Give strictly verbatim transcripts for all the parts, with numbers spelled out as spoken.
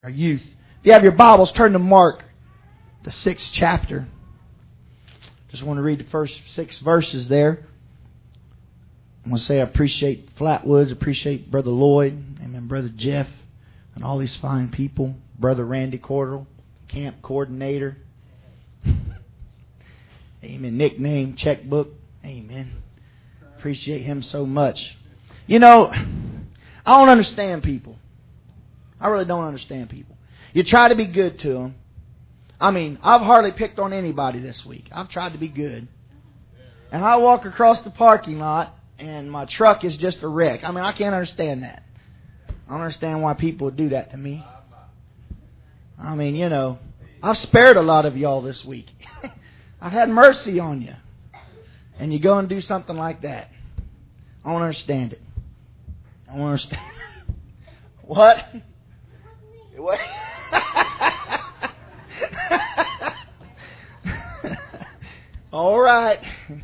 our youth. If you have your Bibles, turn to Mark, the sixth chapter. Just want to read the first six verses there. I want to say I appreciate Flatwoods, appreciate Brother Lloyd, amen, Brother Jeff, and all these fine people. Brother Randy Cordell, camp coordinator. Amen. Nickname, checkbook. Amen. Appreciate him so much. You know, I don't understand people. I really don't understand people. You try to be good to them. I mean, I've hardly picked on anybody this week. I've tried to be good. And I walk across the parking lot and my truck is just a wreck. I mean, I can't understand that. I don't understand why people would do that to me. I mean, you know, I've spared a lot of y'all this week. I've had mercy on you. And you go and do something like that. I don't understand it. I don't understand. What? What? All right.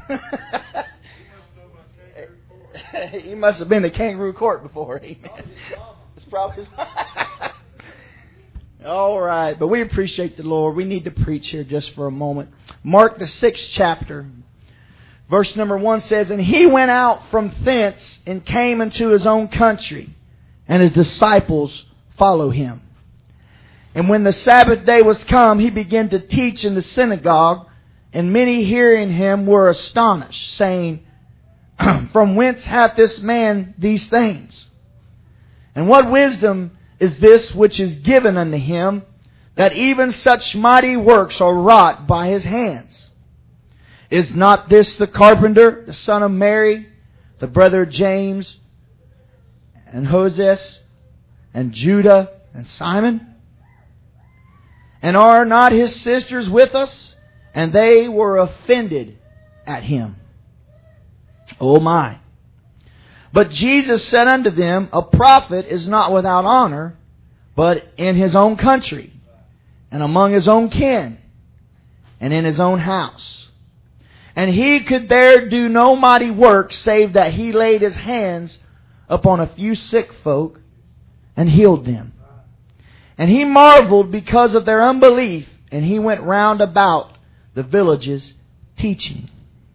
He must have been to kangaroo court before. Amen. It's probably. All right, but we appreciate the Lord. We need to preach here just for a moment. Mark the sixth chapter, verse number one says, "And he went out from thence and came into his own country, and his disciples follow him. And when the Sabbath day was come, he began to teach in the synagogue, and many hearing him were astonished, saying, From whence hath this man these things? And what wisdom is this which is given unto him, that even such mighty works are wrought by his hands? Is not this the carpenter, the son of Mary, the brother of James, and Joses, and Judah, and Simon? And are not his sisters with us? And they were offended at him." Oh my. But Jesus said unto them, "A prophet is not without honor, but in his own country, and among his own kin, and in his own house. And he could there do no mighty work, save that he laid his hands upon a few sick folk, and healed them. And he marveled because of their unbelief, and he went round about the villages teaching."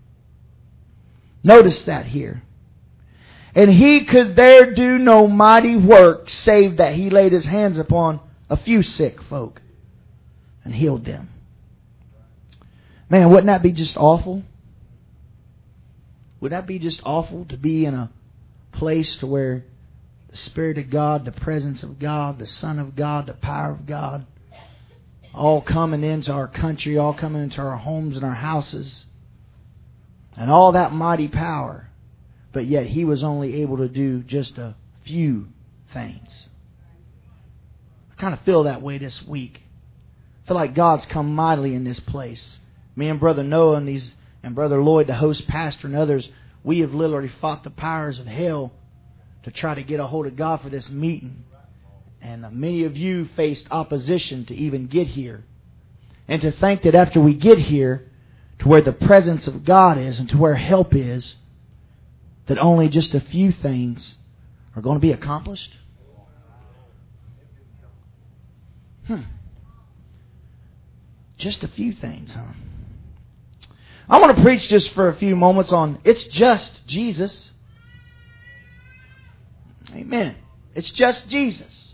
Notice that here. And he could there do no mighty work, save that he laid his hands upon a few sick folk and healed them. Man, wouldn't that be just awful? Would that be just awful to be in a place to where the Spirit of God, the presence of God, the Son of God, the power of God, all coming into our country, all coming into our homes and our houses, and all that mighty power, but yet he was only able to do just a few things. I kind of feel that way this week. I feel like God's come mightily in this place. Me and Brother Noah and these and Brother Lloyd, the host pastor, and others, we have literally fought the powers of hell to try to get a hold of God for this meeting. And many of you faced opposition to even get here. And to think that after we get here, to where the presence of God is and to where help is, that only just a few things are going to be accomplished? Hmm. Just a few things, huh? I want to preach just for a few moments on it's just Jesus. Amen. It's just Jesus.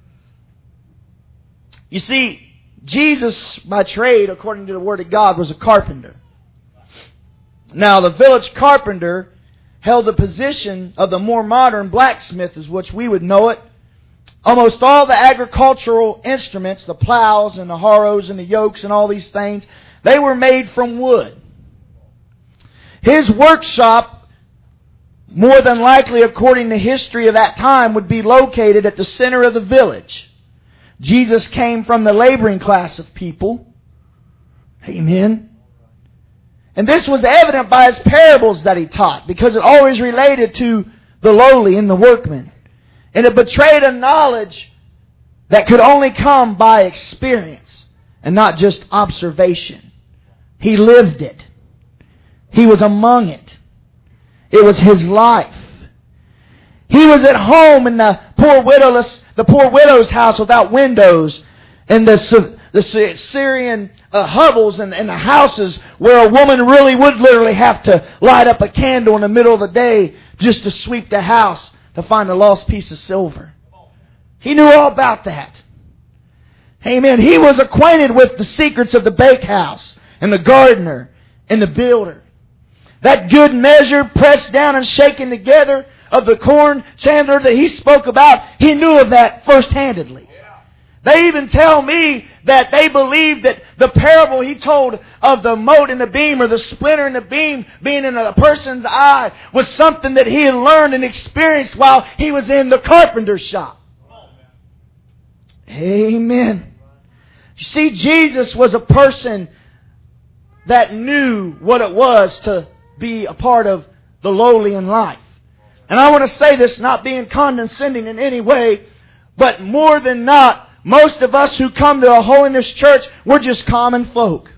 You see, Jesus, by trade, according to the Word of God, was a carpenter. Now, the village carpenter held the position of the more modern blacksmith, as which we would know it. Almost all the agricultural instruments, the plows and the harrows and the yokes and all these things, they were made from wood. His workshop, more than likely according to history of that time, would be located at the center of the village. Jesus came from the laboring class of people. Amen. And this was evident by his parables that he taught, because it always related to the lowly and the workmen. And it betrayed a knowledge that could only come by experience and not just observation. He lived it. He was among it. It was his life. He was at home in the poor widowless, the poor widow's house without windows, and the the Syrian uh, hovels and, and the houses where a woman really would literally have to light up a candle in the middle of the day just to sweep the house to find a lost piece of silver. He knew all about that. Amen. He was acquainted with the secrets of the bakehouse and the gardener and the builder. That good measure pressed down and shaken together of the corn chandler that he spoke about, he knew of that first-handedly. They even tell me that they believed that the parable he told of the mote in the beam or the splinter in the beam being in a person's eye was something that he had learned and experienced while he was in the carpenter's shop. Amen. You see, Jesus was a person that knew what it was to be a part of the lowly in life. And I want to say this not being condescending in any way, but more than not, most of us who come to a holiness church, we're just common folk.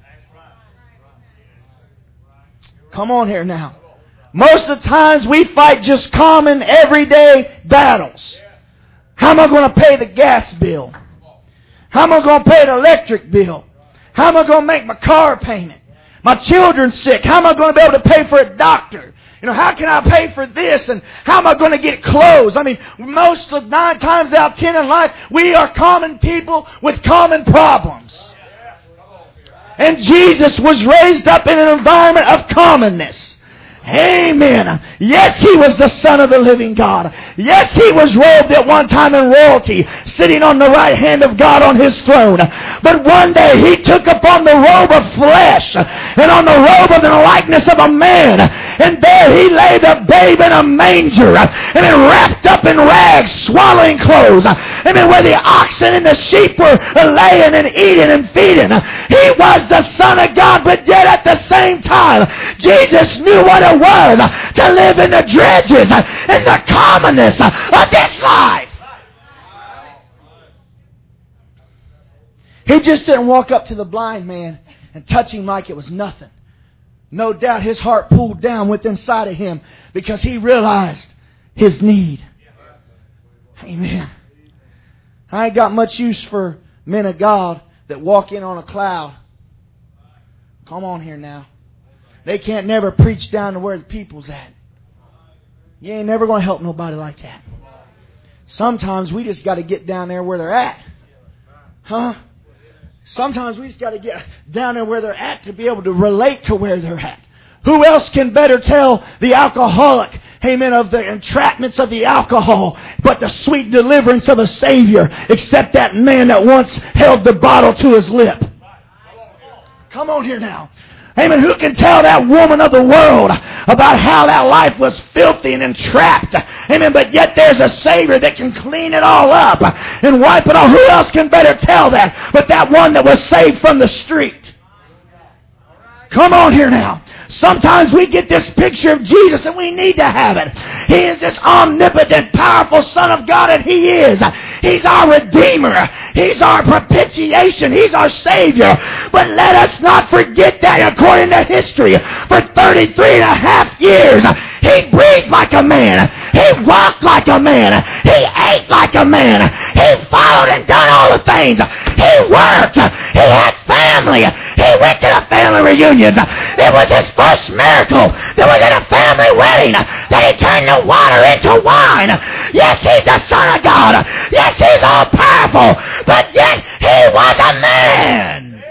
Come on here now. Most of the times we fight just common, everyday battles. How am I going to pay the gas bill? How am I going to pay the electric bill? How am I going to make my car payment? My children's sick. How am I going to be able to pay for a doctor? You know, how can I pay for this? And how am I going to get clothes? I mean, most of nine times out of ten in life, we are common people with common problems. And Jesus was raised up in an environment of commonness. Amen. Yes, He was the Son of the living God. Yes, He was robed at one time in royalty, sitting on the right hand of God on His throne. But one day He took upon the robe of flesh and on the robe of the likeness of a man. And there He laid a babe in a manger and then wrapped up in rags, swallowing clothes. And then where the oxen and the sheep were laying and eating and feeding. He was the Son of God, but yet at the same time, Jesus knew what it was to live in the dredges and the commonness of this life. He just didn't walk up to the blind man and touch him like it was nothing. No doubt his heart pulled down within inside of him because he realized his need. Amen. I ain't got much use for men of God that walk in on a cloud. Come on here now. They can't never preach down to where the people's at. You ain't never going to help nobody like that. Sometimes we just got to get down there where they're at. Huh? Sometimes we just got to get down there where they're at to be able to relate to where they're at. Who else can better tell the alcoholic, amen, of the entrapments of the alcohol, but the sweet deliverance of a Savior, except that man that once held the bottle to his lip? Come on here now. Amen. Who can tell that woman of the world about how that life was filthy and entrapped? Amen. But yet there's a Savior that can clean it all up and wipe it all. Who else can better tell that but that one that was saved from the street? Come on here now. Sometimes we get this picture of Jesus and we need to have it. He is this omnipotent, powerful Son of God, and He is. He's our Redeemer. He's our propitiation. He's our Savior. But let us not forget that according to history, for thirty-three and a half years, He breathed like a man. He walked like a man. He ate like a man. He followed and done all the things. He worked. He had family. He went to the family reunions. It was His first miracle that was in a family wedding that He turned the water into wine. Yes, He's the Son of God. Yes, He's all powerful. But yet He was a man.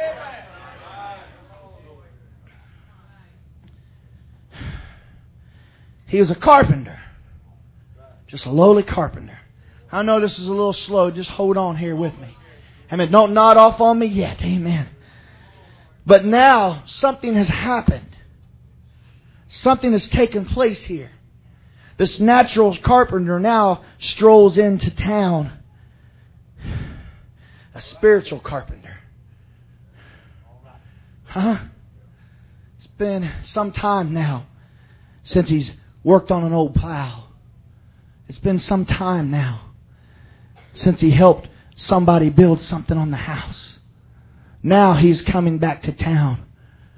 He was a carpenter. Just a lowly carpenter. I know this is a little slow. Just hold on here with me. Amen. Don't nod off on me yet. Amen. But now something has happened. Something has taken place here. This natural carpenter now strolls into town. A spiritual carpenter. Huh? It's been some time now since he's worked on an old plow. It's been some time now since he helped somebody build something on the house. Now he's coming back to town.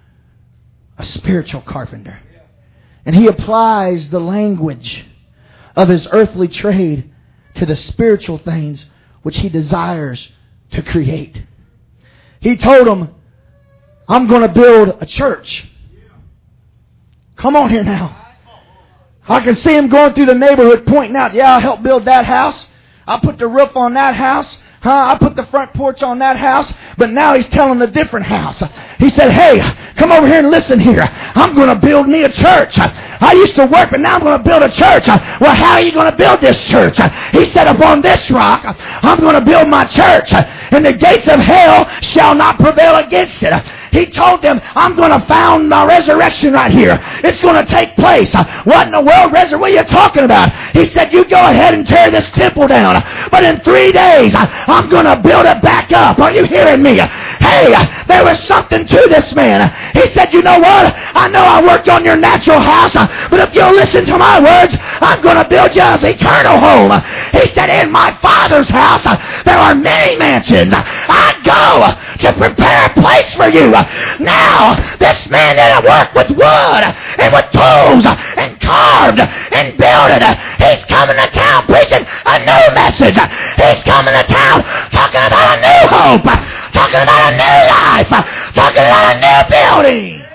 A spiritual carpenter. And he applies the language of his earthly trade to the spiritual things which he desires to create. He told them, I'm going to build a church. Come on here now. I can see him going through the neighborhood pointing out, yeah, I helped build that house. I put the roof on that house. Huh? I put the front porch on that house. But now he's telling a different house. He said, hey, come over here and listen here. I'm going to build me a church. I used to work, but now I'm going to build a church. Well, how are you going to build this church? He said, upon this rock, I'm going to build my church. And the gates of hell shall not prevail against it. He told them, I'm going to found my resurrection right here. It's going to take place. What in the world, resurrection? What are you talking about? He said, you go ahead and tear this temple down. But in three days, I'm going to build it back up. Are you hearing me? Hey, there was something to this man. He said, you know what? I know I worked on your natural house, but if you'll listen to my words, I'm going to build you an eternal home. He said, in my Father's house, there are many mansions. I go to prepare a place for you. Now, this man didn't work with wood and with tools and carved and built it. He's coming to town preaching a new message. He's coming to town talking about a new hope, talking about a new life, talking about a new building.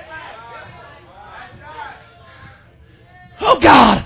Oh, God.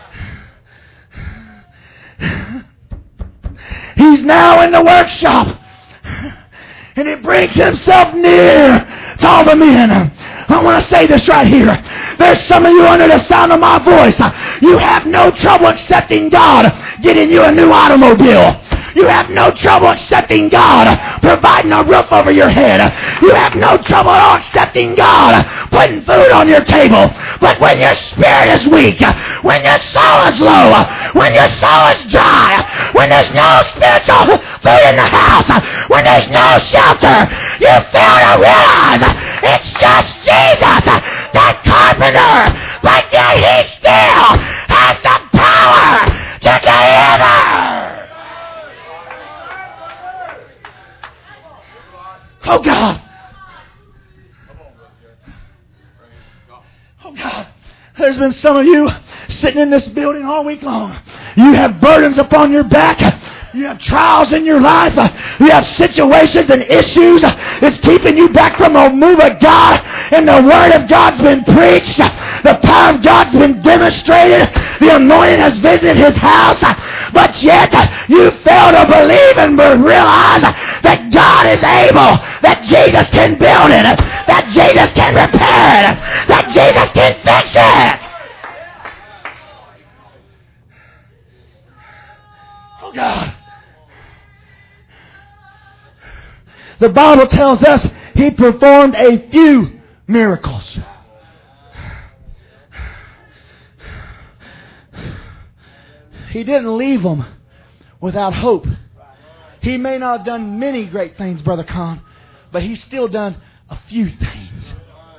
He's now in the workshop. And he brings himself near to all the men. I want to say this right here. There's some of you under the sound of my voice. You have no trouble accepting God getting you a new automobile. You have no trouble accepting God providing a roof over your head. You have no trouble at all accepting God putting food on your table. But when your spirit is weak, when your soul is low, when your soul is dry, when there's no spiritual food in the house, when there's no shelter, you fail to realize it's just Jesus, that carpenter, but yet he still has the power to deliver. Oh, God. Oh, God. There's been some of you sitting in this building all week long. You have burdens upon your back. You have trials in your life. You have situations and issues. It's keeping you back from the move of God. And the Word of God's been preached. The power of God's been demonstrated. The anointing has visited His house. But yet you fail to believe and realize that God is able. That Jesus can build it. That Jesus can repair it. That Jesus can fix it. Oh, God. The Bible tells us He performed a few miracles. He didn't leave them without hope. He may not have done many great things, Brother Con, but He's still done a few things.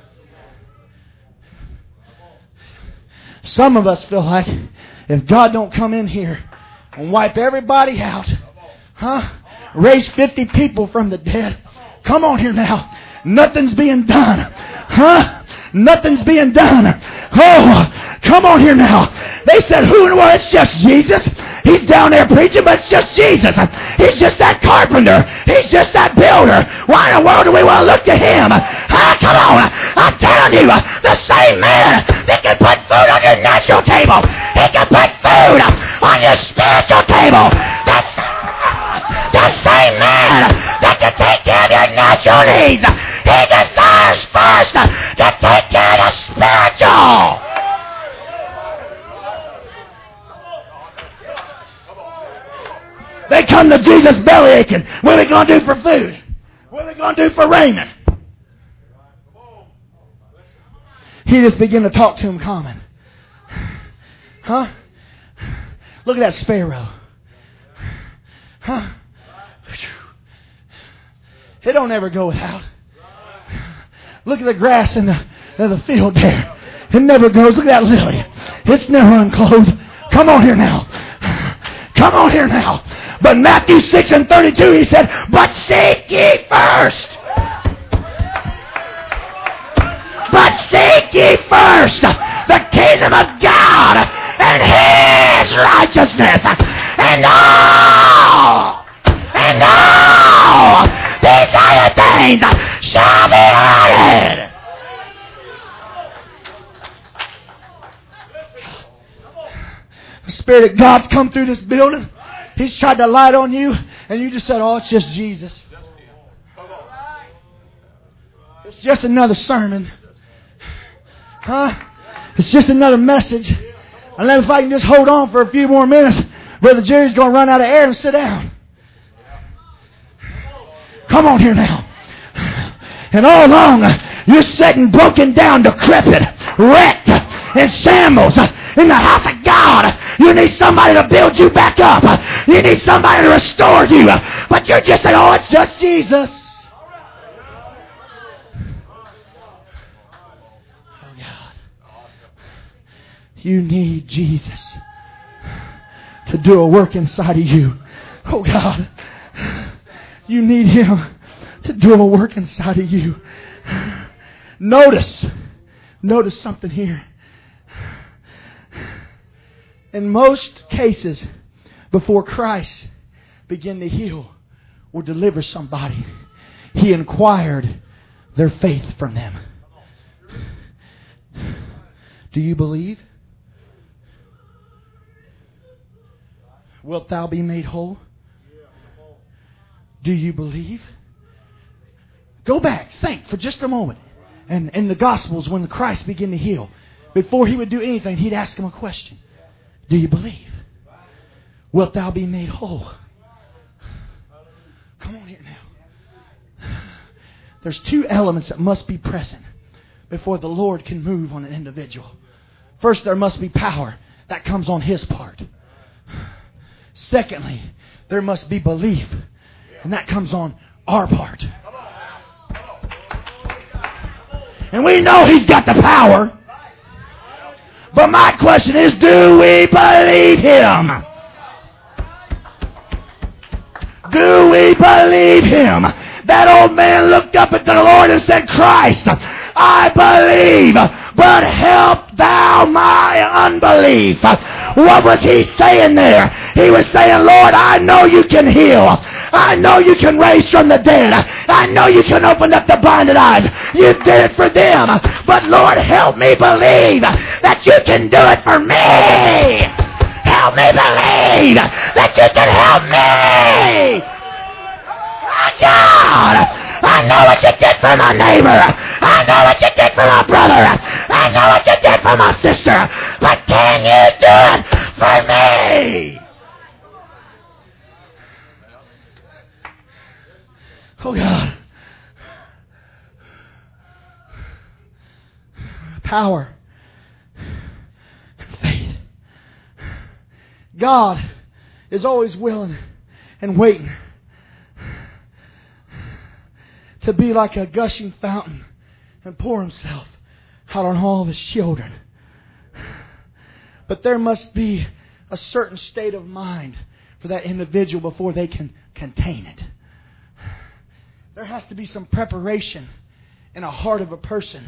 Some of us feel like if God don't come in here and wipe everybody out, huh? Raise fifty people from the dead. Come on here now. Nothing's being done. Huh? Nothing's being done. Oh, come on here now. They said, who in the world? It's just Jesus. He's down there preaching, but it's just Jesus. He's just that carpenter. He's just that builder. Why in the world do we want to look to Him? Ah, come on. I'm telling you, the same man that can put food on your natural table, He can put food on your spiritual table. That's the same man that can take care of your natural needs. He desires first to take care of the spiritual. They come to Jesus belly aching. What are we going to do for food? What are we going to do for raiment? He just began to talk to him common. Huh? Look at that sparrow. Huh? It don't ever go without. Look at the grass in the, in the field there. It never goes. Look at that lily. It's never unclothed. Come on here now. Come on here now. But Matthew six and thirty-two, He said, but seek ye first. But seek ye first the kingdom of God and His his righteousness. And all, and all these other things shall be added. The Spirit of God's come through this building. He's tried to light on you, and you just said, oh, it's just Jesus. It's just another sermon. Huh? It's just another message. And then if I can just hold on for a few more minutes, Brother Jerry's going to run out of air and sit down. Come on here now. And all along, you're sitting broken down, decrepit, wrecked, in shambles, in the house of God. You need somebody to build you back up. You need somebody to restore you. But you're just saying, oh, it's just Jesus. Oh, God. You need Jesus to do a work inside of you. Oh, God. You need Him to do a work inside of you. Notice, notice something here. In most cases, before Christ began to heal or deliver somebody, He inquired their faith from them. Do you believe? Wilt thou be made whole? Do you believe? Go back, think for just a moment. And in the Gospels, when Christ began to heal, before He would do anything, He'd ask them a question. Do you believe? Wilt thou be made whole? Come on here now. There's two elements that must be present before the Lord can move on an individual. First, there must be power. That comes on His part. Secondly, there must be belief. And that comes on our part. And we know He's got the power. But my question is, do we believe Him? Do we believe Him? That old man looked up at the Lord and said, Christ, I believe, but help thou my unbelief. What was he saying there? He was saying, Lord, I know you can heal. I know you can raise from the dead. I know you can open up the blinded eyes. You did it for them. But Lord, help me believe that you can do it for me. Help me believe that you can help me. Oh, God, I know what you did for my neighbor. I know what you did for my brother. I know what you did for my sister. But can you do it for me? Oh, God. Power. Faith. God is always willing and waiting to be like a gushing fountain and pour Himself out on all of His children. But there must be a certain state of mind for that individual before they can contain it. There has to be some preparation in a heart of a person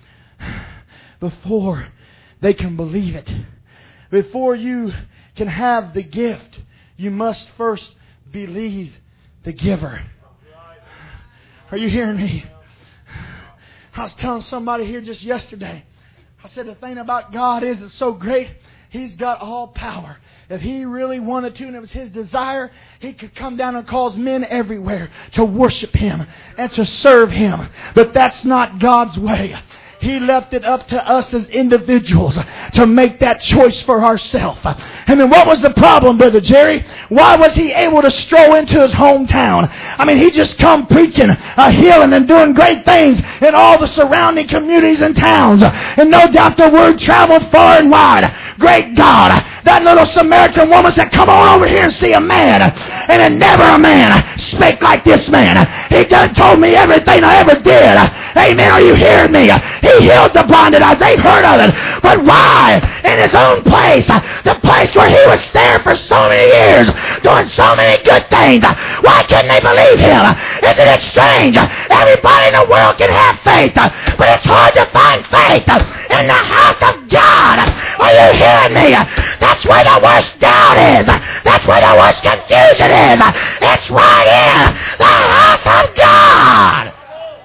before they can believe it. Before you can have the gift, you must first believe the giver. Are you hearing me? I was telling somebody here just yesterday. I said the thing about God is it's so great. He's got all power. If He really wanted to and it was His desire, He could come down and cause men everywhere to worship Him and to serve Him. But that's not God's way. He left it up to us as individuals to make that choice for ourselves. And then what was the problem, Brother Jerry? Why was he able to stroll into his hometown? I mean, he just come preaching, uh, healing and doing great things in all the surrounding communities and towns. And no doubt the word traveled far and wide. Great God. That little Samaritan woman said, come on over here and see a man. And then never a man spake like this man. He done told me everything I ever did. Amen. Are you hearing me? He healed the blinded eyes. They've heard of it. But why? In his own place. The place where he was there for so many years. Doing so many good things. Why couldn't they believe him? Isn't it strange? Everybody in the world can have faith, but it's hard to find faith in the house of God. Are you hearing me? That's where the worst doubt is. That's where the worst confusion is. It's right in the house of God.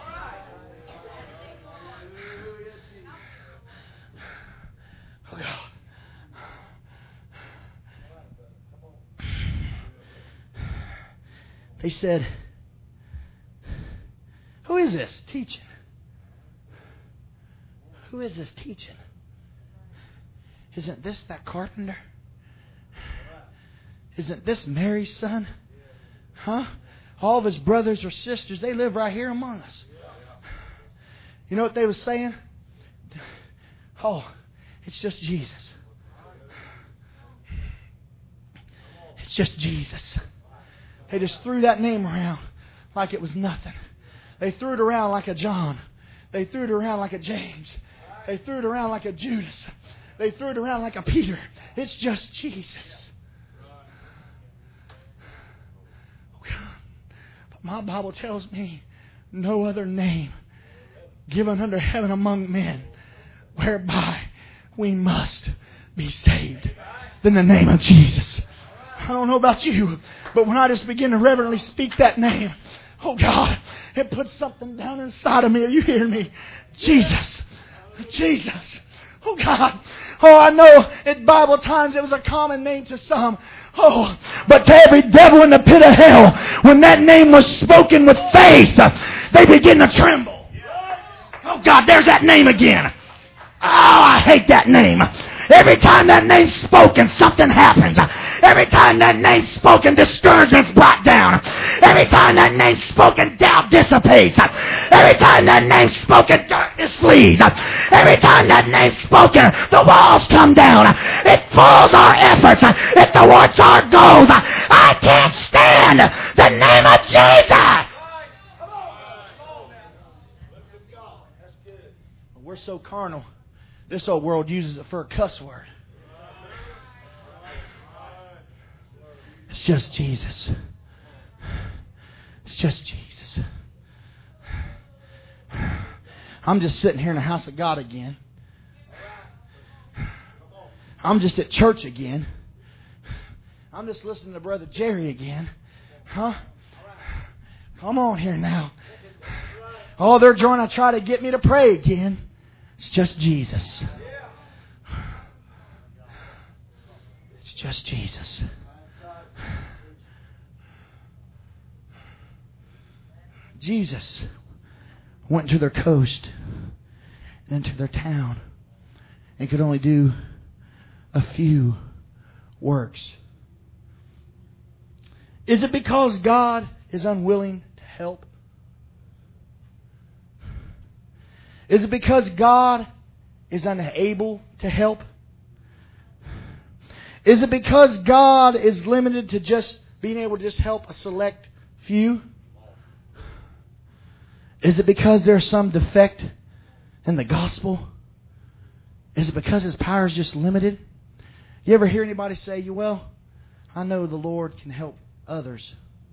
Oh God. They said, who is this teaching? Who is this teaching? Isn't this that carpenter? Isn't this Mary's son? Huh? All of his brothers or sisters, they live right here among us. You know what they were saying? Oh, it's just Jesus. It's just Jesus. They just threw that name around like it was nothing. They threw it around like a John. They threw it around like a James. They threw it around like a Judas. They threw it around like a Peter. It's just Jesus. But my Bible tells me no other name given under heaven among men whereby we must be saved than the name of Jesus. I don't know about you, but when I just begin to reverently speak that name, oh God, it puts something down inside of me. Are you hearing me? Jesus. Jesus. Oh God. Oh, I know at Bible times it was a common name to some. Oh, but to every devil in the pit of hell, when that name was spoken with faith, they begin to tremble. Oh God, there's that name again. Oh, I hate that name. Every time that name's spoken, something happens. Every time that name's spoken, discouragement's brought down. Every time that name's spoken, doubt dissipates. Every time that name's spoken, darkness flees. Every time that name's spoken, the walls come down. It fools our efforts. It thwarts our goals. I can't stand the name of Jesus. We're so carnal. This old world uses it for a cuss word. It's just Jesus. It's just Jesus. I'm just sitting here in the house of God again. I'm just at church again. I'm just listening to Brother Jerry again. Huh? Come on here now. Oh, they're trying to try to get me to pray again. It's just Jesus. It's just Jesus. Jesus went to their coast and into their town and could only do a few works. Is it because God is unwilling to help? Is it because God is unable to help? Is it because God is limited to just being able to just help a select few? Is it because there's some defect in the gospel? Is it because His power is just limited? You ever hear anybody say, well, I know the Lord can help others,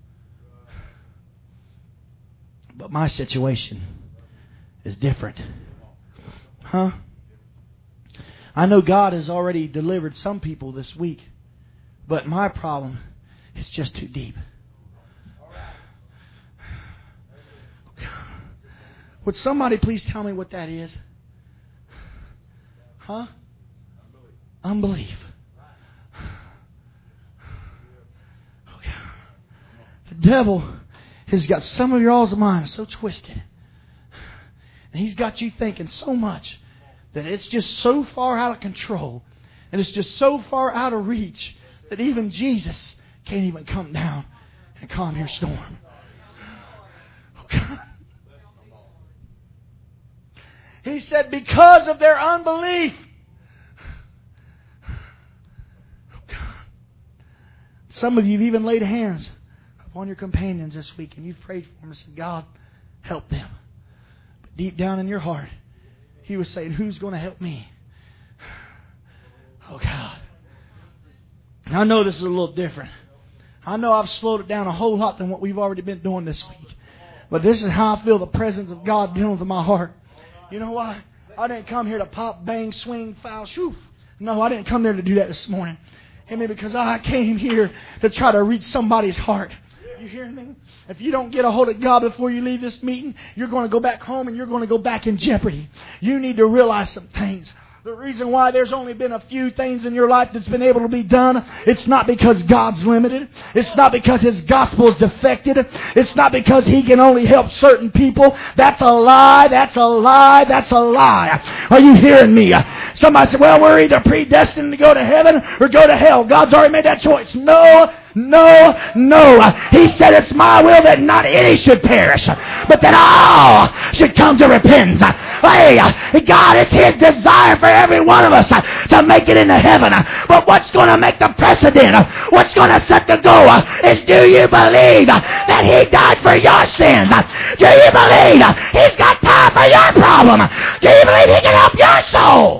but my situation is different. Huh? I know God has already delivered some people this week, but my problem is just too deep. Would somebody please tell me what that is? Huh? Unbelief. The devil has got some of your all's mind so twisted. And he's got you thinking so much that it's just so far out of control. And it's just so far out of reach that even Jesus can't even come down and calm your storm. Oh God. He said, because of their unbelief. Oh God. Some of you have even laid hands upon your companions this week and you've prayed for them and said, God, help them. But deep down in your heart, He was saying, who's going to help me? Oh God. I know this is a little different. I know I've slowed it down a whole lot than what we've already been doing this week. But this is how I feel the presence of God dealing with my heart. You know why? I didn't come here to pop, bang, swing, foul, shoof. No, I didn't come there to do that this morning. Amen. Because I came here to try to reach somebody's heart. You hear me? If you don't get a hold of God before you leave this meeting, you're going to go back home and you're going to go back in jeopardy. You need to realize some things. The reason why there's only been a few things in your life that's been able to be done, it's not because God's limited. It's not because His gospel is defected. It's not because He can only help certain people. That's a lie. That's a lie. That's a lie. Are you hearing me? Somebody said, well, we're either predestined to go to heaven or go to hell. God's already made that choice. No. No, no. He said it's my will that not any should perish, but that all should come to repentance. Hey, God, it's His desire for every one of us to make it into heaven. But what's going to make the precedent? What's going to set the goal is, do you believe that He died for your sins? Do you believe He's got time for your problem? Do you believe He can help your soul?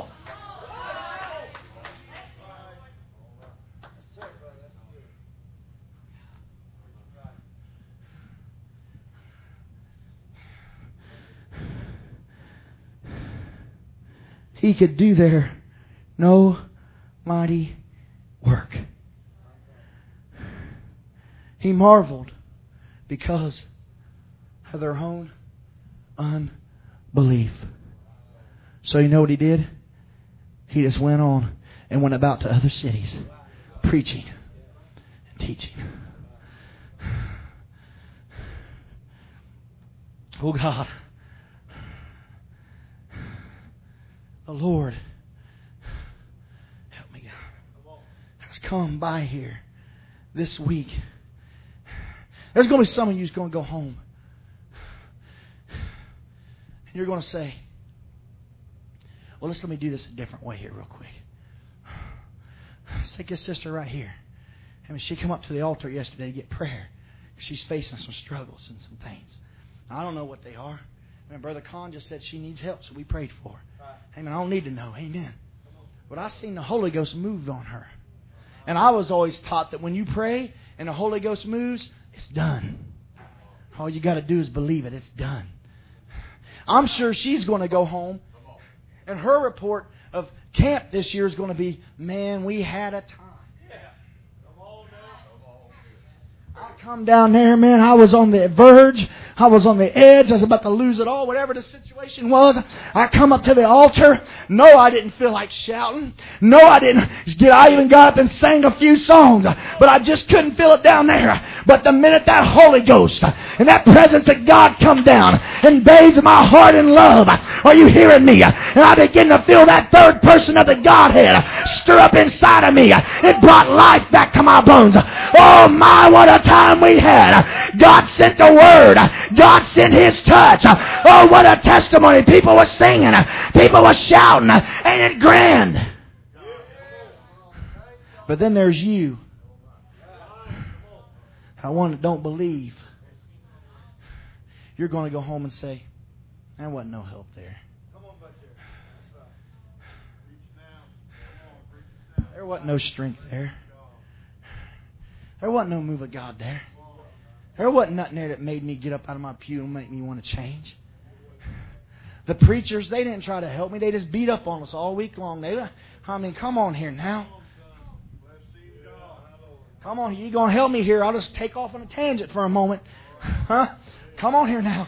He could do there no mighty work. He marveled because of their own unbelief. So you know what He did? He just went on and went about to other cities, preaching and teaching. Oh God. The Lord, help me, God, has come by here this week. There's going to be some of you who's going to go home. And you're going to say, well, let's let me do this a different way here real quick. Let's take this sister right here. I mean, she came up to the altar yesterday to get prayer. She's facing some struggles and some things. I don't know what they are. I mean, Brother Con just said she needs help, so we prayed for her. Amen. I don't need to know. Amen. But I seen the Holy Ghost move on her. And I was always taught that when you pray and the Holy Ghost moves, it's done. All you got to do is believe it. It's done. I'm sure she's going to go home. And her report of camp this year is going to be, man, we had a time. I come down there, man. I was on the verge. I was on the edge. I was about to lose it all, whatever the situation was. I come up to the altar. No, I didn't feel like shouting. No, I didn't get, I even got up and sang a few songs, but I just couldn't feel it down there. But the minute that Holy Ghost and that presence of God come down and bathes my heart in love, are you hearing me? And I begin to feel that third person of the Godhead stir up inside of me. It brought life back to my bones. Oh my, what a time we had. God sent the Word. God sent His touch. Oh, what a testimony. People were singing. People were shouting. Ain't it grand? But then there's you. I one that don't believe. You're going to go home and say, there wasn't no help there. There wasn't no strength there. There wasn't no move of God there. There wasn't nothing there that made me get up out of my pew and make me want to change. The preachers, they didn't try to help me. They just beat up on us all week long. They, I mean, come on here now. Come on, you going to help me here? I'll just take off on a tangent for a moment. Huh? Come on here now.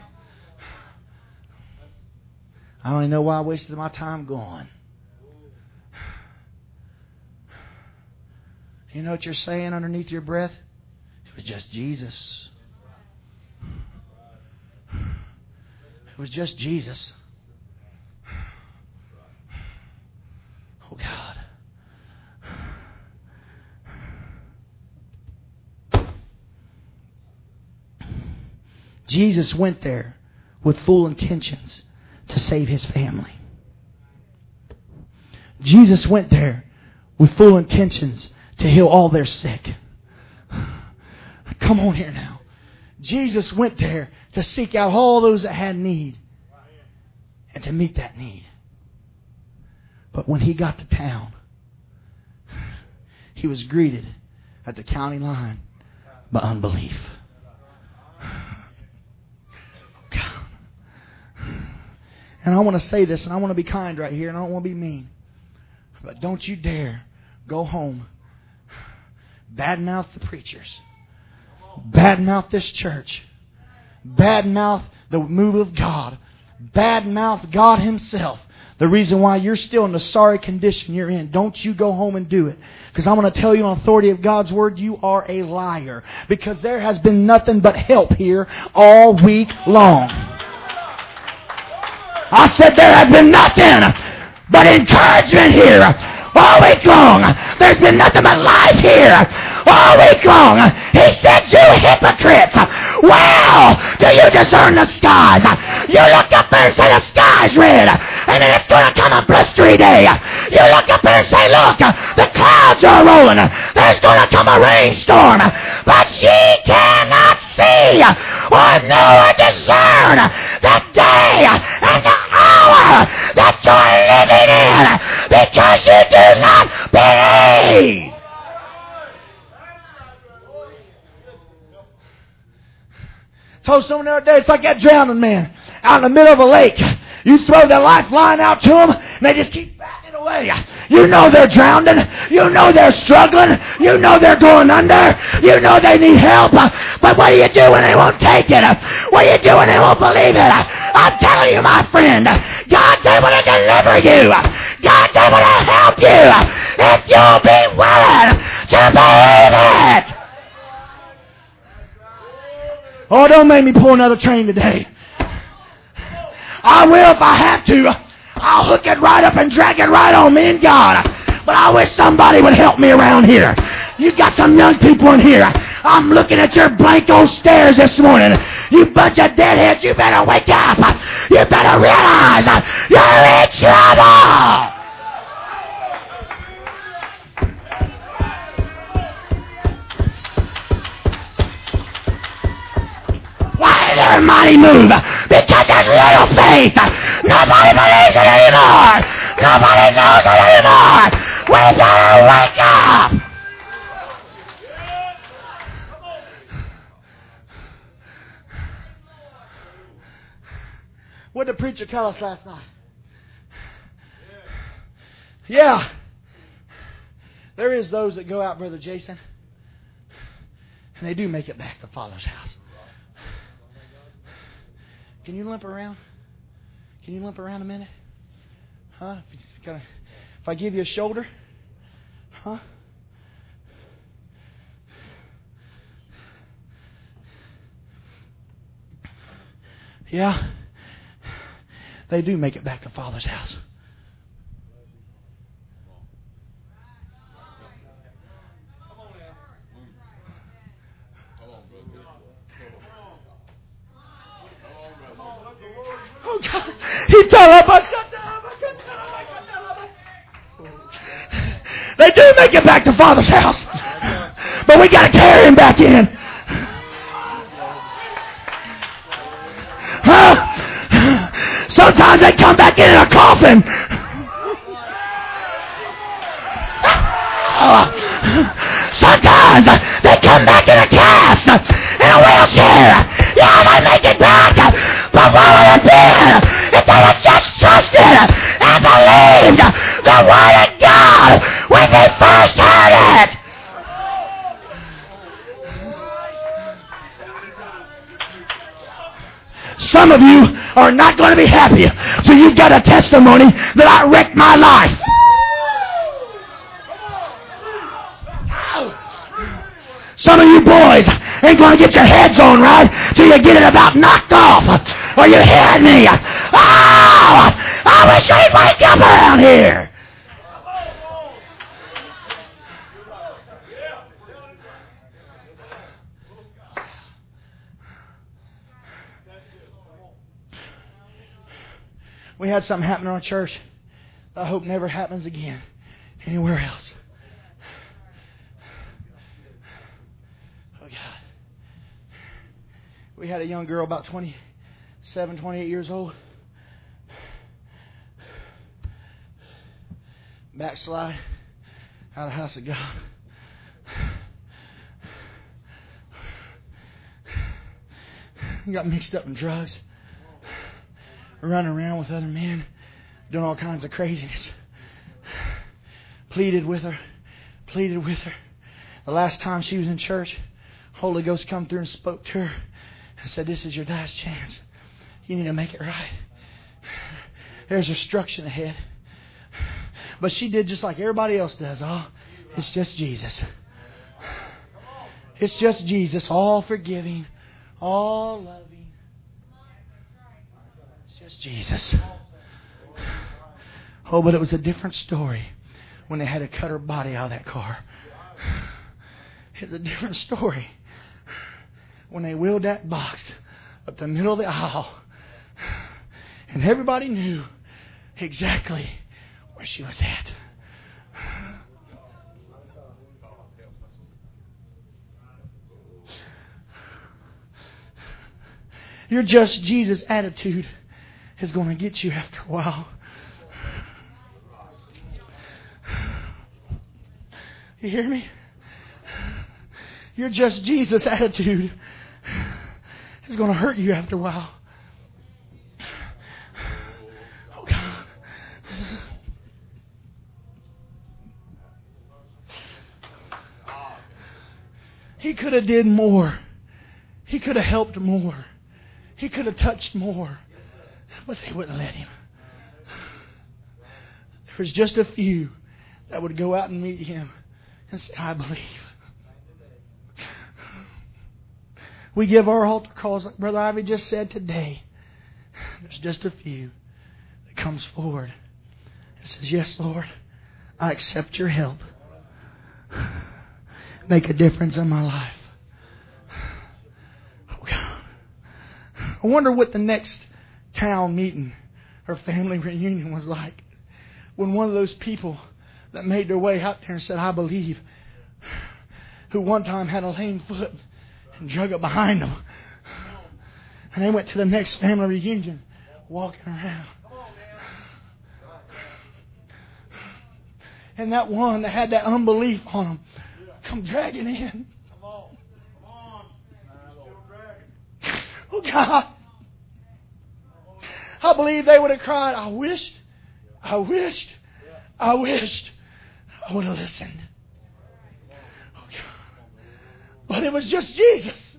I don't even know why I wasted my time going. You know what you're saying underneath your breath? It was just Jesus. It was just Jesus. Oh God. Jesus went there with full intentions to save His family. Jesus went there with full intentions to heal all their sick. Come on here now. Jesus went there to seek out all those that had need and to meet that need. But when He got to town, He was greeted at the county line by unbelief. And I want to say this, and I want to be kind right here, and I don't want to be mean. But don't you dare go home, badmouth the preachers, badmouth this church, badmouth the move of God, badmouth God Himself. The reason why you're still in the sorry condition you're in. Don't you go home and do it. Because I'm going to tell you on authority of God's Word, you are a liar. Because there has been nothing but help here all week long. I said there has been nothing but encouragement here all week long. There's been nothing but life here all week long. He said, you hypocrites, well, do you discern the skies? You look up there and say the sky's red, and then it's going to come a blustery day. You look up there and say, look, the clouds are rolling. There's going to come a rainstorm. But ye cannot see or know or discern the day and the hour that you're living in because you do not believe. Told someone the other day, it's like that drowning man out in the middle of a lake. You throw the lifeline out to them, and they just keep backing away. You know they're drowning. You know they're struggling. You know they're going under. You know they need help. But what do you do when they won't take it? What do you do when they won't believe it? I'm telling you, my friend, God's able to deliver you. God's able to help you if you'll be willing to believe it. Oh, don't make me pull another train today. I will if I have to. I'll hook it right up and drag it right on me and God. But I wish somebody would help me around here. You got some young people in here. I'm looking at your blank old stares this morning. You bunch of deadheads, you better wake up. You better realize you're in trouble. Why is there a mighty move? Because there's little faith. Nobody believes it anymore. Nobody knows it anymore. We better wake up. What did the preacher tell us last night? Yeah. There is those that go out, Brother Jason, and they do make it back to Father's house. Can you limp around? Can you limp around a minute? Huh? If I give you a shoulder? Huh? Yeah. They do make it back to Father's house. Oh God, he told us, they do make it back to Father's house, but we got to carry him back in. Huh? Sometimes they come back in in a coffin. Sometimes they come back in a cast, in a wheelchair. Yeah, they make it back. But what would it be if they had just trusted and believed the Word of God when they first heard it? Some of you are not going to be happy. So you've got a testimony that I wrecked my life. Some of you boys ain't going to get your heads on right till you get it about knocked off. Are you hearing me? Oh, I wish they'd wake up around here. We had something happen in our church that I hope never happens again anywhere else. We had a young girl about twenty-seven, twenty-eight years old. Backslide out of the house of God. Got mixed up in drugs. running around with other men, doing all kinds of craziness. Pleaded with her, pleaded with her. The last time she was in church, Holy Ghost come through and spoke to her and said, this is your last chance. You need to make it right. There's destruction ahead. But she did just like everybody else does. Oh, it's just Jesus. It's just Jesus, all forgiving, all loving. It's just Jesus. Oh, but it was a different story when they had to cut her body out of that car. It's a different story when they wheeled that box up the middle of the aisle and everybody knew exactly where she was at. Your just Jesus attitude is going to get you after a while. You hear me? Your just Jesus attitude is going to hurt you after a while. Oh God. He could have did more. He could have helped more. He could have touched more. But they wouldn't let him. There was just a few that would go out and meet him and say, I believe. We give our altar calls like Brother Ivy just said today. There's just a few that comes forward and says, yes, Lord, I accept your help. Make a difference in my life. Oh God. I wonder what the next town meeting or family reunion was like when one of those people that made their way out there and said, I believe, who one time had a lame foot and drug it behind them. And they went to the next family reunion walking around. And that one that had that unbelief on them come dragging in. Oh God. I believe they would have cried, I wished, I wished, I wished I would have listened. But it was just Jesus.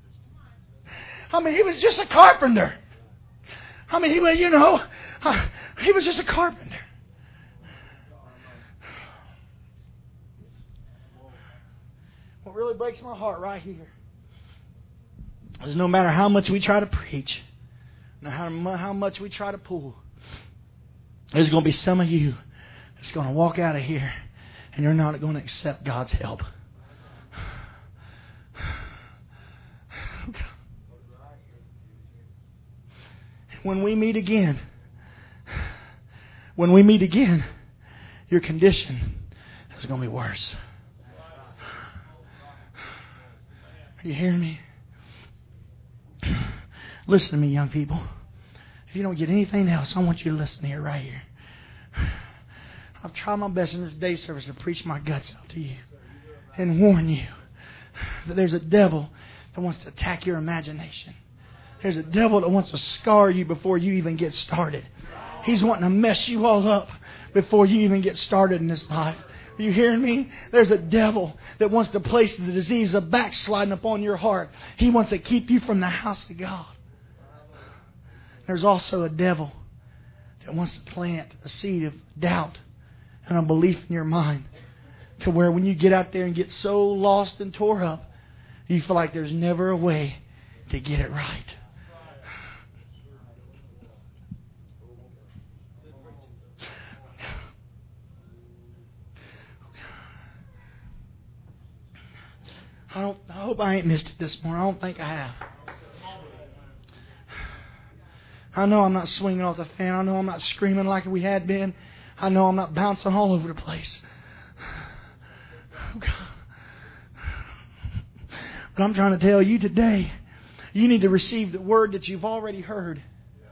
I mean, he was just a carpenter. I mean, he was, you know, he was just a carpenter. What really breaks my heart right here is no matter how much we try to preach, no matter how much we try to pull, there's going to be some of you that's going to walk out of here and you're not going to accept God's help. When we meet again, when we meet again, your condition is going to be worse. Are you hearing me? Listen to me, young people. If you don't get anything else, I want you to listen here, right here. I've tried my best in this day service to preach my guts out to you and warn you that there's a devil that wants to attack your imagination. There's a devil that wants to scar you before you even get started. He's wanting to mess you all up before you even get started in this life. Are you hearing me? There's a devil that wants to place the disease of backsliding upon your heart. He wants to keep you from the house of God. There's also a devil that wants to plant a seed of doubt and unbelief in your mind to where when you get out there and get so lost and tore up, you feel like there's never a way to get it right. I don't. I hope I ain't missed it this morning. I don't think I have. I know I'm not swinging off the fan. I know I'm not screaming like we had been. I know I'm not bouncing all over the place. Oh God. But I'm trying to tell you today, you need to receive the word that you've already heard.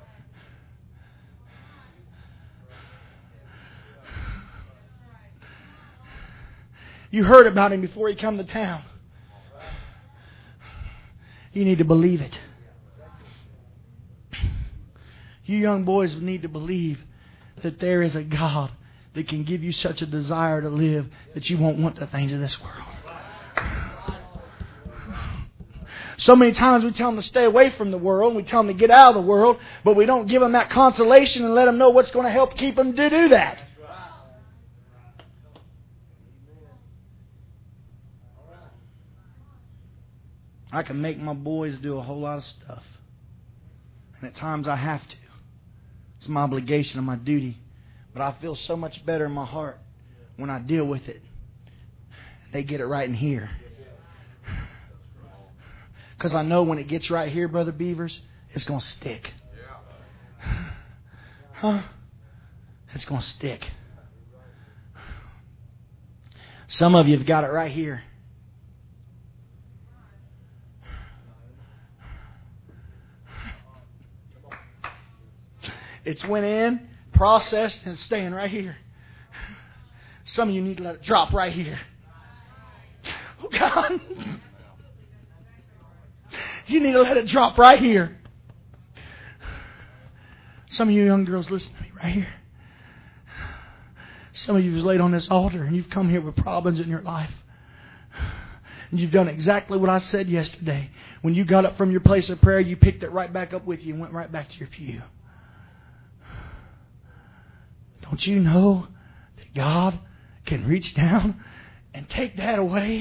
You heard about him before he come to town. You need to believe it. You young boys need to believe that there is a God that can give you such a desire to live that you won't want the things of this world. So many times we tell them to stay away from the world. We tell them to get out of the world. But we don't give them that consolation and let them know what's going to help keep them to do that. I can make my boys do a whole lot of stuff. And at times I have to. It's my obligation and my duty. But I feel so much better in my heart when I deal with it. They get it right in here. Because I know when it gets right here, Brother Beavers, it's going to stick. Huh? It's going to stick. Some of you have got it right here. It's went in, processed, and it's staying right here. Some of you need to let it drop right here. Oh, God. You need to let it drop right here. Some of you young girls, listen to me right here. Some of you have laid on this altar and you've come here with problems in your life. And you've done exactly what I said yesterday. When you got up from your place of prayer, you picked it right back up with you and went right back to your pew. Don't you know that God can reach down and take that away?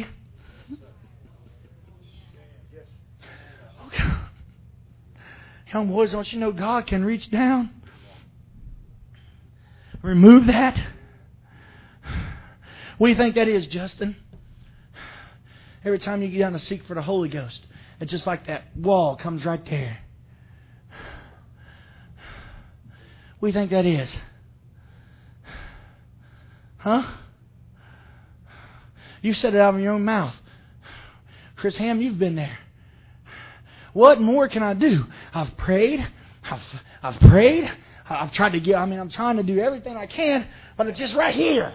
Oh, God. Young boys, don't you know God can reach down? Remove that? What do you think that is, Justin? Every time you get down to seek for the Holy Ghost, it's just like that wall comes right there. What do you think that is? Huh? You said it out of your own mouth. Chris Ham, you've been there. What more can I do? I've prayed. I've, I've prayed. I've tried to get, I mean, I'm trying to do everything I can, but it's just right here.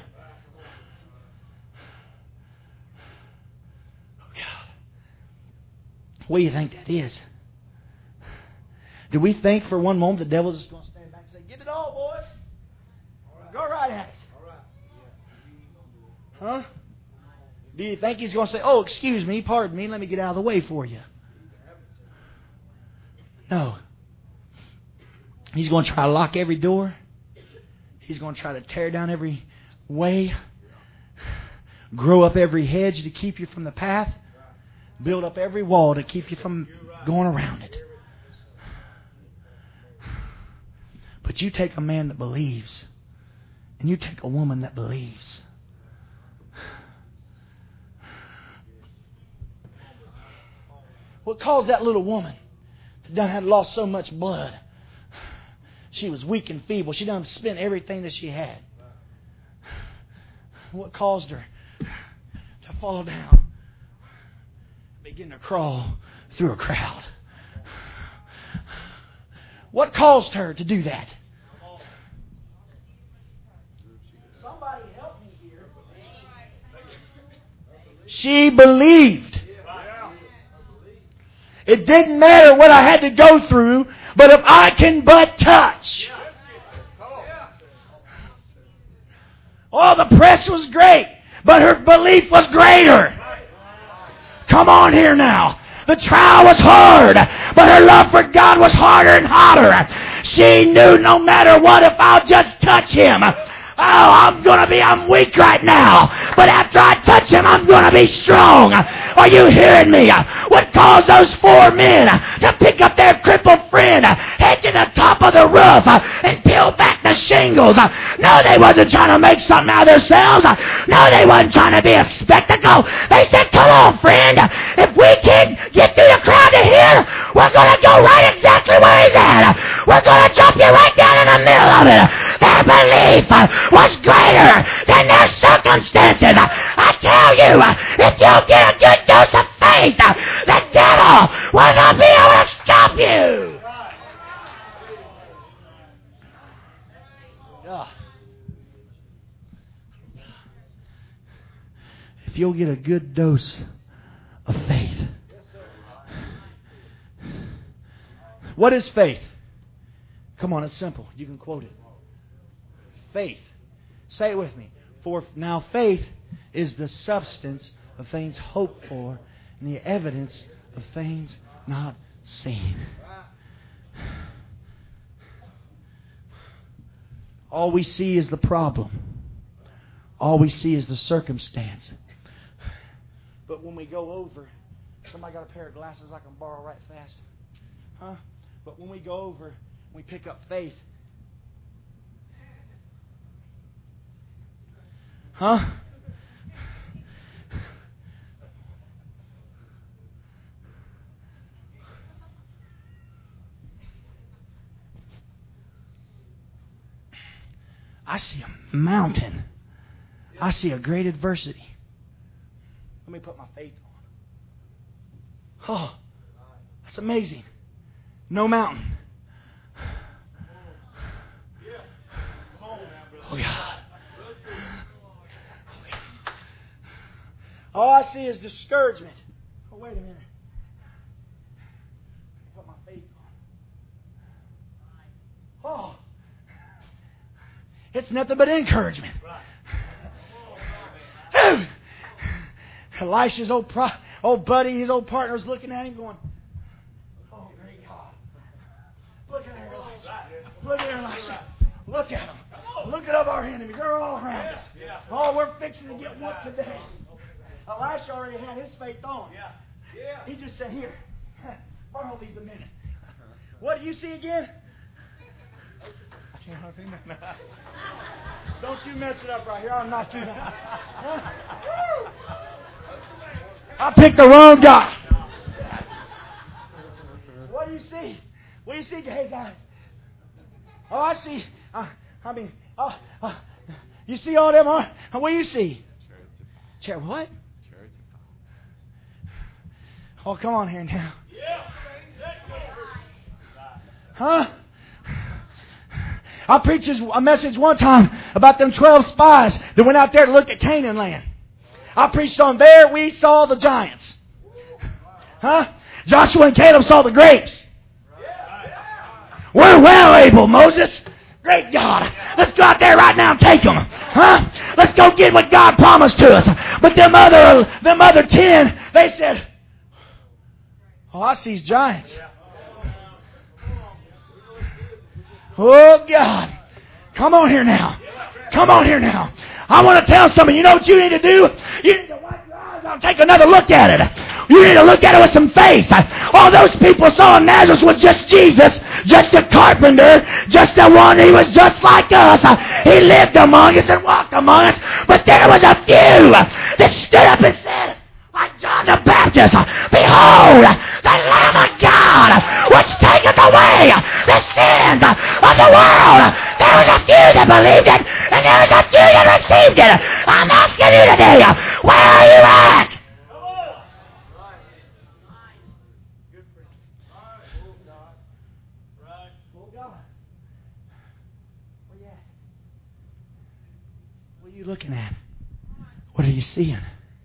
Oh, God. What do you think that is? Do we think for one moment the devil's just going to stand back and say, get it all, boys. Go right at it. Huh? Do you think he's going to say, oh, excuse me, pardon me, let me get out of the way for you? No. He's going to try to lock every door. He's going to try to tear down every way. Grow up every hedge to keep you from the path. Build up every wall to keep you from going around it. But you take a man that believes, and you take a woman that believes. What caused that little woman that done had lost so much blood? She was weak and feeble. She done spent everything that she had. What caused her to fall down? Begin to crawl through a crowd. What caused her to do that? Somebody help me here. She believed. It didn't matter what I had to go through, but if I can but touch. Oh, the press was great, but her belief was greater. Come on here now. The trial was hard, but her love for God was harder and hotter. She knew no matter what, if I'll just touch Him, oh, I'm going to be, I'm weak right now. But after I touch Him, I'm going to be strong. Are you hearing me? What caused those four men to pick up their crippled friend, head to the top of the roof, and peel back the shingles? No, they wasn't trying to make something out of themselves. No, they wasn't trying to be a spectacle. They said, come on, friend. If we can get through the crowd to here, we're going to go right exactly where He's at. We're going to drop you right down in the middle of it. Their belief was greater than their circumstances. I tell you, if you get a good dose of faith, the devil will not be able to stop you. If you'll get a good dose of faith. What is faith? Come on, it's simple. You can quote it. Faith. Say it with me. For now faith is the substance of things hoped for and the evidence of things not seen. All we see is the problem. All we see is the circumstance. But when we go over, somebody got a pair of glasses I can borrow right fast? Huh? But when we go over, we pick up faith. Huh? I see a mountain. I see a great adversity. Let me put my faith on. Oh, that's amazing. No mountain. Oh, God. All I see is discouragement. Oh, wait a minute. Put my faith on. Oh. It's nothing but encouragement. Dude. Elisha's old pro, old buddy, his old partner's looking at him going, oh, great God. Look at there, Elisha. Look at there, Elisha. Look at them. Look at our enemies. They're all around us. Oh, we're fixing to get whooped today. Elisha already had his faith on. He just said, here, borrow these a minute. What do you see again? I can't hardly know. Don't you mess it up right here. I'm not doing that. I picked the wrong guy. What do you see? What do you see, Gehazi? Oh, I see. Uh, I mean, oh, uh, you see all them? Uh, what do you see? Chair what? Oh, come on here now. Huh? I preached a message one time about them twelve spies that went out there to look at Canaan land. I preached on there we saw the giants. Huh? Joshua and Caleb saw the grapes. We're well able, Moses. Great God. Let's go out there right now and take them. Huh? Let's go get what God promised to us. But them other, them other ten, they said, oh, I see giants. Oh, God. Come on here now. Come on here now. I want to tell somebody, you know what you need to do? You need to wipe your eyes out and take another look at it. You need to look at it with some faith. All those people saw in Nazareth was just Jesus, just a carpenter, just the one. He was just like us. He lived among us and walked among us. But there was a few that stood up and said, like John the Baptist, behold, the Lamb of God, which taketh away the sins of the world. There was a few that believed it, and there was a few that received it. I'm asking you today, where are you at? What are you looking at? What are you seeing?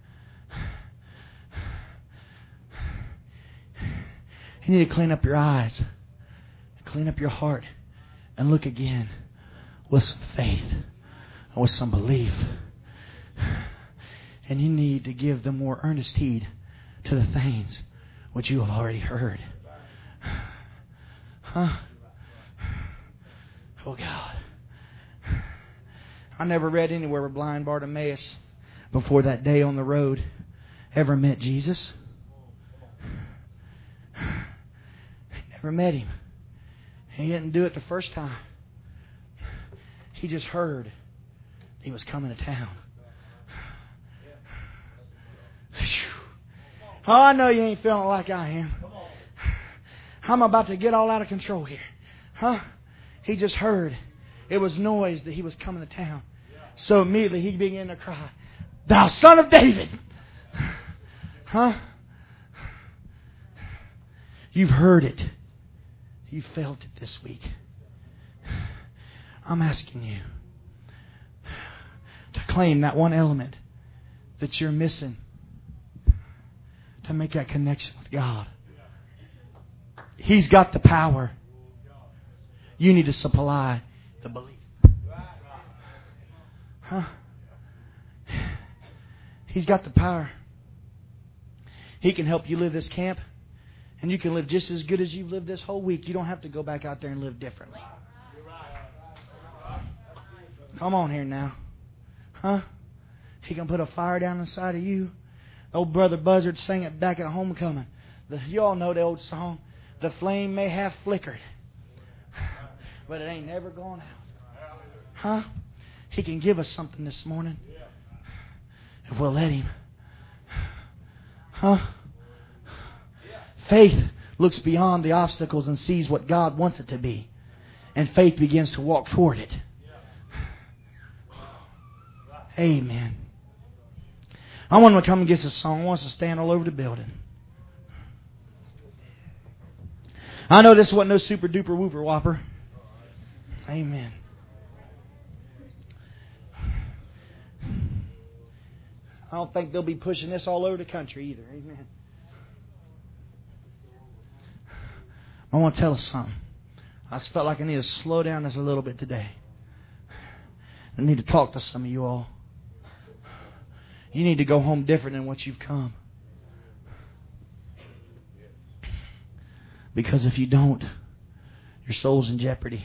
You need to clean up your eyes, clean up your heart, and look again with some faith and with some belief. And you need to give the more earnest heed to the things which you have already heard. Huh? Oh, God. I never read anywhere where blind Bartimaeus, before that day on the road, ever met Jesus. Never met him. He didn't do it the first time. He just heard he was coming to town. Oh, I know you ain't feeling like I am. I'm about to get all out of control here. Huh? He just heard. It was noise that he was coming to town. So immediately he began to cry, "Thou Son of David!" Huh? You've heard it. You felt it this week. I'm asking you to claim that one element that you're missing to make that connection with God. He's got the power. You need to supply the belief. Huh? He's got the power. He can help you live this camp. And you can live just as good as you've lived this whole week. You don't have to go back out there and live differently. Come on here now. Huh? He can put a fire down inside of you. Old Brother Buzzard sang it back at homecoming. The, you all know the old song. The flame may have flickered, but it ain't never gone out. Huh? He can give us something this morning if we'll let Him. Huh? Faith looks beyond the obstacles and sees what God wants it to be. And faith begins to walk toward it. Amen. I want him to come and get us a song. I want us to stand all over the building. I know this wasn't no super duper whooper whopper. Amen. I don't think they'll be pushing this all over the country either. Amen. I want to tell us something. I just felt like I need to slow down this a little bit today. I need to talk to some of you all. You need to go home different than what you've come. Because if you don't, your soul's in jeopardy.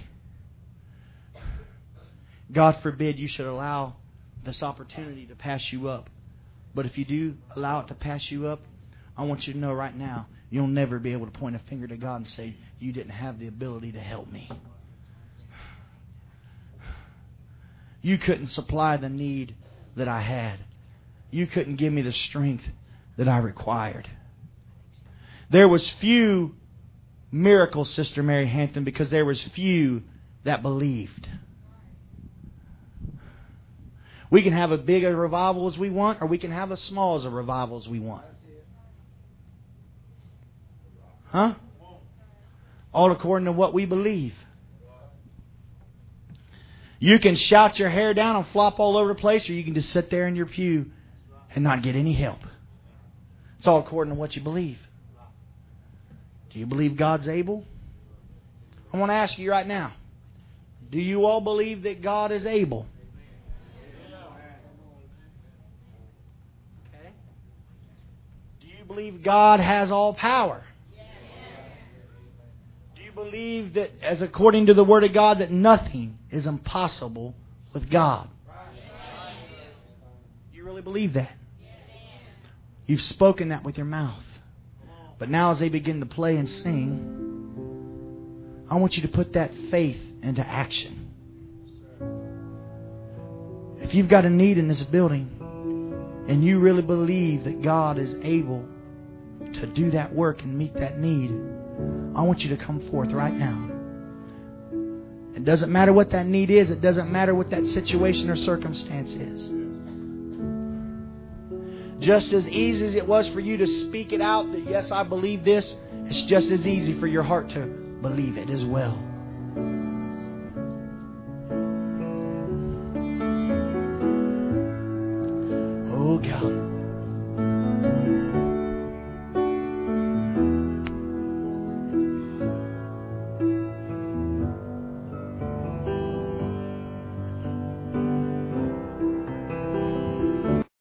God forbid you should allow this opportunity to pass you up. But if you do allow it to pass you up, I want you to know right now, you'll never be able to point a finger to God and say, you didn't have the ability to help me. You couldn't supply the need that I had. You couldn't give me the strength that I required. There was few miracles, Sister Mary Hampton, because there was few that believed. We can have as big a revival as we want, or we can have as small as a revival as we want. Huh? All according to what we believe. You can shout your hair down and flop all over the place, or you can just sit there in your pew and not get any help. It's all according to what you believe. Do you believe God's able? I want to ask you right now. Do you all believe that God is able? Okay. Do you believe God has all power? Do you believe that, as according to the Word of God, that nothing is impossible with God? You really believe that? You've spoken that with your mouth. But now as they begin to play and sing, I want you to put that faith into action. If you've got a need in this building and you really believe that God is able to do that work and meet that need, I want you to come forth right now. It doesn't matter what that need is. It doesn't matter what that situation or circumstance is. Just as easy as it was for you to speak it out that, yes, I believe this, it's just as easy for your heart to believe it as well.